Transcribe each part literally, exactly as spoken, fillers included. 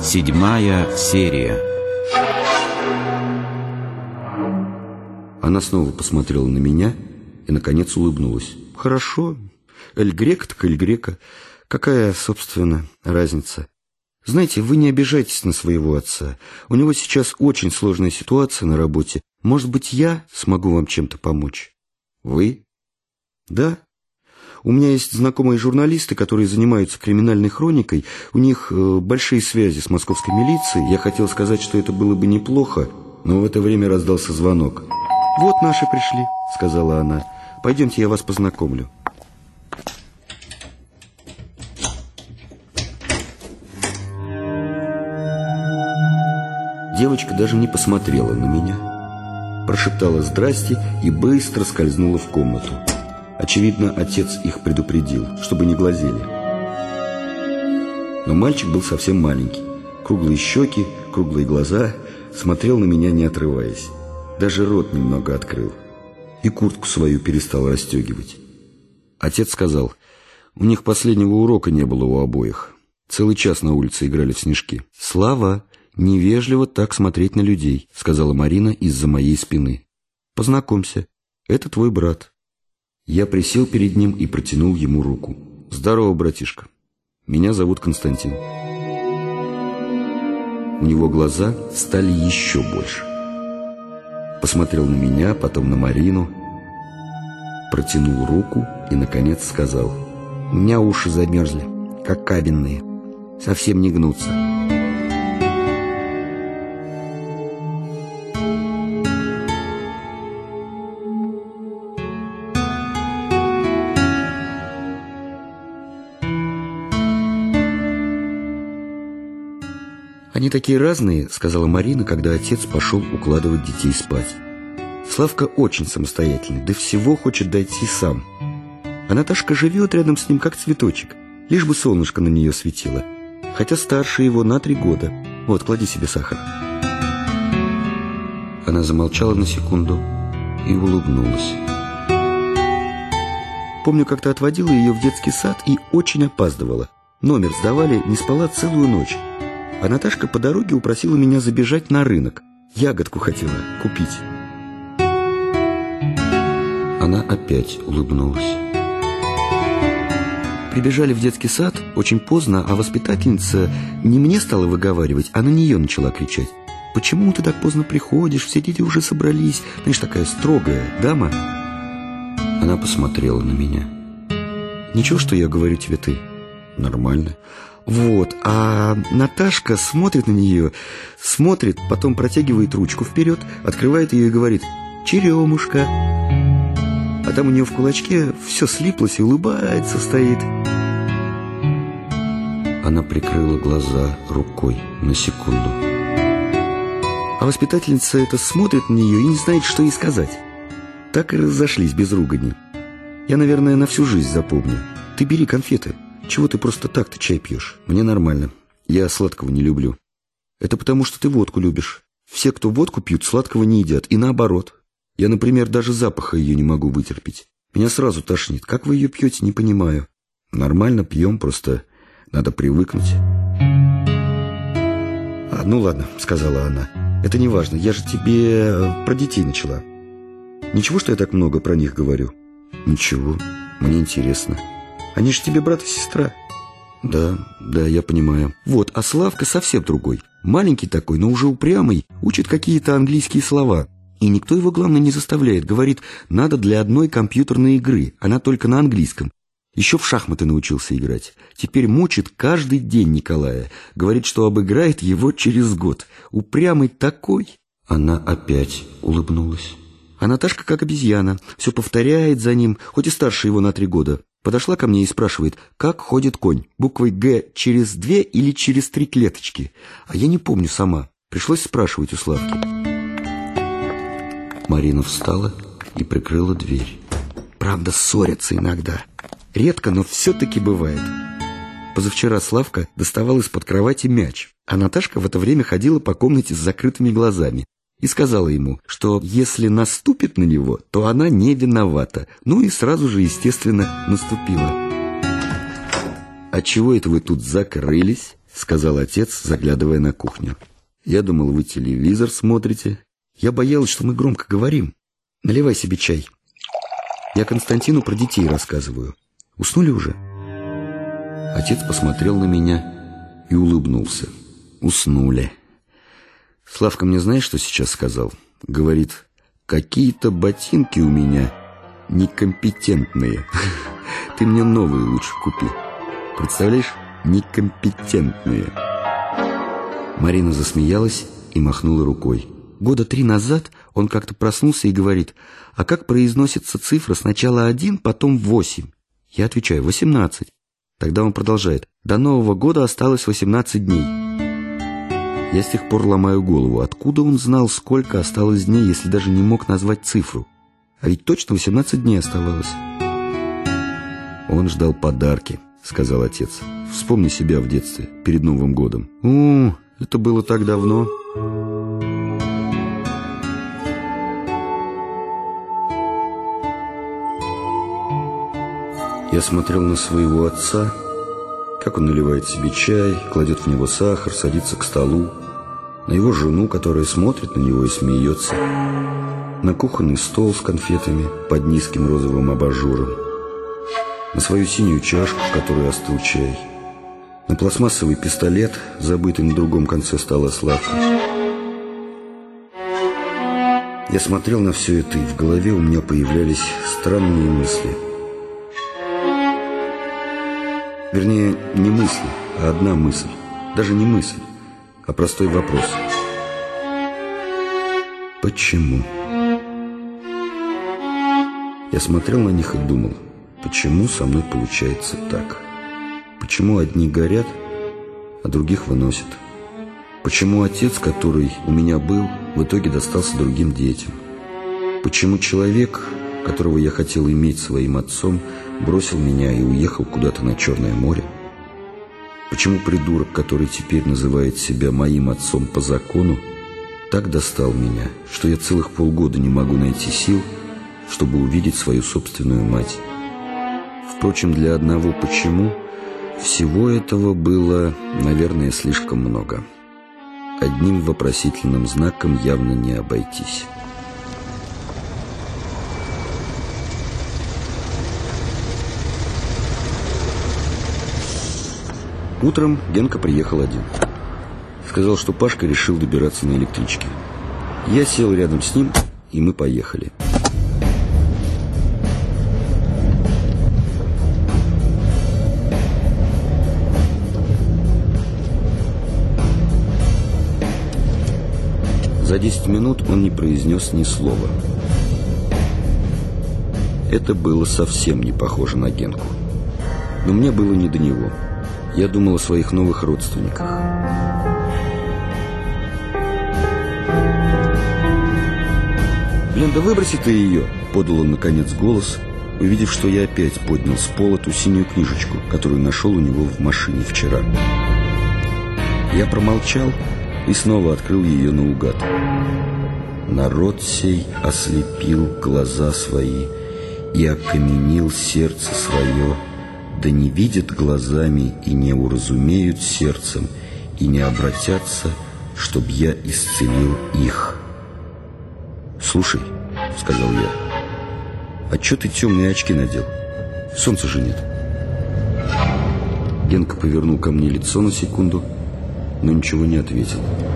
Седьмая серия. Она снова посмотрела на меня и, наконец, улыбнулась. «Хорошо. Эль Греко так Эль Греко. Какая, собственно, разница? Знаете, вы не обижайтесь на своего отца. У него сейчас очень сложная ситуация на работе. Может быть, я смогу вам чем-то помочь?» «Вы?» «Да. У меня есть знакомые журналисты, которые занимаются криминальной хроникой. У них э, большие связи с московской милицией. Я хотел сказать, что это было бы неплохо, но в это время раздался звонок. «Вот наши пришли», — сказала она. «Пойдемте, я вас познакомлю». Девочка даже не посмотрела на меня, прошептала «здрасте» и быстро скользнула в комнату. Очевидно, отец их предупредил, чтобы не глазели. Но мальчик был совсем маленький. Круглые щеки, круглые глаза, смотрел на меня, не отрываясь. Даже рот немного открыл. И куртку свою перестал расстегивать. Отец сказал, у них последнего урока не было у обоих. Целый час на улице играли в снежки. «Слава, невежливо так смотреть на людей», — сказала Марина из-за моей спины. «Познакомься, это твой брат». Я присел перед ним и протянул ему руку. «Здорово, братишка. Меня зовут Константин». У него глаза стали еще больше. Посмотрел на меня, потом на Марину, протянул руку и, наконец, сказал: «У меня уши замерзли, как каменные, совсем не гнутся». «Они такие разные», — сказала Марина, когда отец пошел укладывать детей спать. «Славка очень самостоятельный, да всего хочет дойти сам. А Наташка живет рядом с ним, как цветочек, лишь бы солнышко на нее светило. Хотя старше его на три года. Вот, клади себе сахар». Она замолчала на секунду и улыбнулась. Помню, как-то отводила ее в детский сад и очень опаздывала. Номер сдавали, не спала целую ночь. А Наташка по дороге упросила меня забежать на рынок. Ягодку хотела купить. Она опять улыбнулась. Прибежали в детский сад очень поздно, а воспитательница не мне стала выговаривать, а на нее начала кричать. «Почему ты так поздно приходишь? Все дети уже собрались». Знаешь, такая строгая дама. Она посмотрела на меня. «Ничего, что я говорю тебе ты?» «Нормально». Вот, а Наташка смотрит на нее, смотрит, потом протягивает ручку вперед, открывает ее и говорит: «Черемушка». А там у нее в кулачке все слиплось и улыбается стоит. Она прикрыла глаза рукой на секунду. А воспитательница это смотрит на нее и не знает, что ей сказать. Так и разошлись без ругани. Я, наверное, на всю жизнь запомню. Ты бери конфеты. Чего ты просто так-то чай пьешь? Мне нормально. Я сладкого не люблю. Это потому, что ты водку любишь. Все, кто водку пьют, сладкого не едят. И наоборот. Я, например, даже запаха ее не могу вытерпеть. Меня сразу тошнит. Как вы ее пьете, не понимаю. Нормально пьем, просто надо привыкнуть. А, ну ладно, сказала она. Это не важно. Я же тебе про детей начала. Ничего, что я так много про них говорю? Ничего. Мне интересно. Они же тебе брат и сестра. Да, да, я понимаю. Вот, а Славка совсем другой. Маленький такой, но уже упрямый. Учит какие-то английские слова. И никто его, главное, не заставляет. Говорит, надо для одной компьютерной игры. Она только на английском. Еще в шахматы научился играть. Теперь мучит каждый день Николая. Говорит, что обыграет его через год. Упрямый такой. Она опять улыбнулась. А Наташка как обезьяна. Все повторяет за ним, хоть и старше его на три года. Подошла ко мне и спрашивает, как ходит конь, буквой «Г» через две или через три клеточки. А я не помню сама. Пришлось спрашивать у Славки. Марина встала и прикрыла дверь. Правда, ссорятся иногда. Редко, но все-таки бывает. Позавчера Славка доставал из-под кровати мяч, а Наташка в это время ходила по комнате с закрытыми глазами. И сказала ему, что если наступит на него, то она не виновата. Ну и сразу же, естественно, наступила. «А чего это вы тут закрылись?» — сказал отец, заглядывая на кухню. «Я думал, вы телевизор смотрите. Я боялась, что мы громко говорим. Наливай себе чай. Я Константину про детей рассказываю. Уснули уже?» Отец посмотрел на меня и улыбнулся. «Уснули». Славка мне знаешь, что сейчас сказал? Говорит, какие-то ботинки у меня некомпетентные. Ты мне новые лучше купи. Представляешь? Некомпетентные. Марина засмеялась и махнула рукой. Года три назад он как-то проснулся и говорит, а как произносится цифра сначала один, потом восемь? Я отвечаю, восемнадцать. Тогда он продолжает, до Нового года осталось восемнадцать дней. Я с тех пор ломаю голову, откуда он знал, сколько осталось дней, если даже не мог назвать цифру? А ведь точно восемнадцать дней оставалось. Он ждал подарки, сказал отец. Вспомни себя в детстве, перед Новым годом. О, это было так давно. Я смотрел на своего отца, как он наливает себе чай, кладет в него сахар, садится к столу, на его жену, которая смотрит на него и смеется, на кухонный стол с конфетами под низким розовым абажуром, на свою синюю чашку, в которой остыл чай, на пластмассовый пистолет, забытый на другом конце стола Славки. Я смотрел на все это, и в голове у меня появлялись странные мысли. Вернее, не мысли, а одна мысль. Даже не мысль, а простой вопрос. Почему? Я смотрел на них и думал, почему со мной получается так? Почему одни горят, а других выносят? Почему отец, который у меня был, в итоге достался другим детям? Почему человек, которого я хотел иметь своим отцом, бросил меня и уехал куда-то на Черное море? Почему придурок, который теперь называет себя моим отцом по закону, так достал меня, что я целых полгода не могу найти сил, чтобы увидеть свою собственную мать? Впрочем, для одного «почему» всего этого было, наверное, слишком много. Одним вопросительным знаком явно не обойтись. Утром Генка приехал один. Сказал, что Пашка решил добираться на электричке. Я сел рядом с ним, и мы поехали. За десять минут он не произнес ни слова. Это было совсем не похоже на Генку. Но мне было не до него. Я думал о своих новых родственниках. «Блин, да выброси ты ее!» — подал он наконец голос, увидев, что я опять поднял с пола ту синюю книжечку, которую нашел у него в машине вчера. Я промолчал и снова открыл ее наугад. «Народ сей ослепил глаза свои и окаменил сердце свое, да не видят глазами и не уразумеют сердцем, и не обратятся, чтоб я исцелил их». «Слушай», — сказал я, — «а чё ты темные очки надел? Солнца же нет». Генка повернул ко мне лицо на секунду, но ничего не ответил.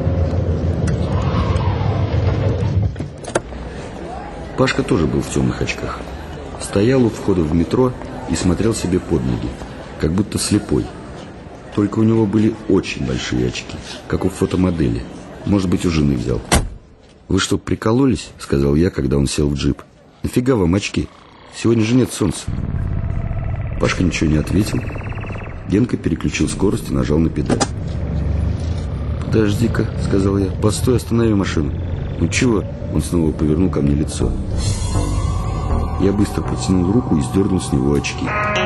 Пашка тоже был в темных очках. Стоял у входа в метро и смотрел себе под ноги, как будто слепой. Только у него были очень большие очки, как у фотомодели. Может быть, у жены взял. «Вы что, прикололись?» — сказал я, когда он сел в джип. «Нафига вам очки? Сегодня же нет солнца». Пашка ничего не ответил. Генка переключил скорость и нажал на педаль. «Подожди-ка», — сказал я, — «постой, останови машину». «Ну чего?» — он снова повернул ко мне лицо. Я быстро протянул руку и сдернул с него очки.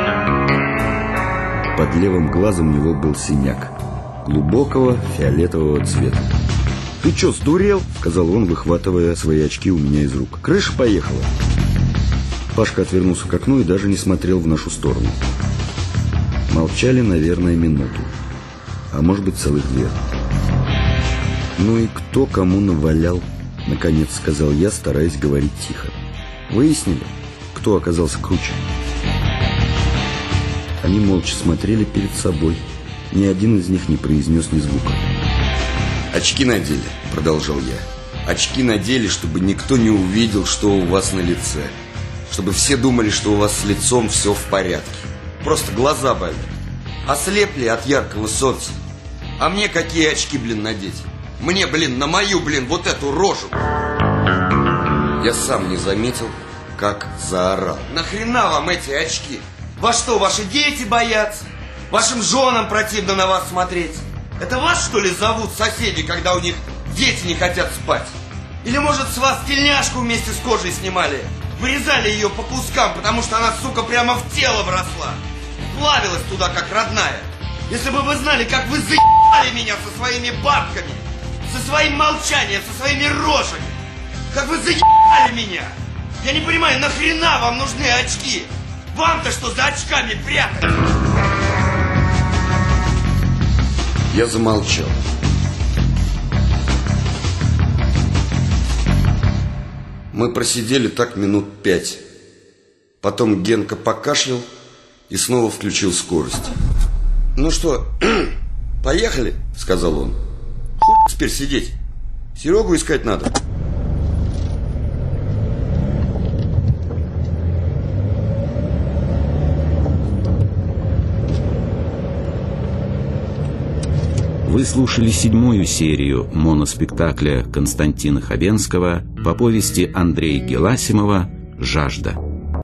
Под левым глазом у него был синяк глубокого фиолетового цвета. «Ты чё, сдурел?» — сказал он, выхватывая свои очки у меня из рук. «Крыша поехала». Пашка отвернулся к окну и даже не смотрел в нашу сторону. Молчали, наверное, минуту. а может быть целых две. «Ну и кто кому навалял?» — наконец сказал я, стараясь говорить тихо. «Выяснили, кто оказался круче?» Они молча смотрели перед собой. Ни один из них не произнес ни звука. «Очки надели», — продолжал я. «Очки надели, чтобы никто не увидел, что у вас на лице. Чтобы все думали, что у вас с лицом все в порядке. Просто глаза болят. Ослепли от яркого солнца. А мне какие очки, блин, надеть? Мне, блин, на мою, блин, вот эту рожу!» Я сам не заметил, как заорал. «Нахрена вам эти очки? Вас что, ваши дети боятся? Вашим женам противно на вас смотреть? Это вас, что ли, зовут соседи, когда у них дети не хотят спать? Или, может, с вас тельняшку вместе с кожей снимали? Вырезали ее по кускам, потому что она, сука, прямо в тело вросла. Плавилась туда, как родная. Если бы вы знали, как вы заебали меня со своими бабками, со своим молчанием, со своими рожами. Как вы заебали меня. Я не понимаю, нахрена вам нужны очки? Вам-то что за очками прятать?» Я замолчал. Мы просидели так минут пять. Потом Генка покашлял и снова включил скорость. «Ну что, поехали?» — сказал он. «Хуй теперь сидеть. Серегу искать надо». Вы слушали седьмую серию моноспектакля Константина Хабенского по повести Андрея Геласимова «Жажда».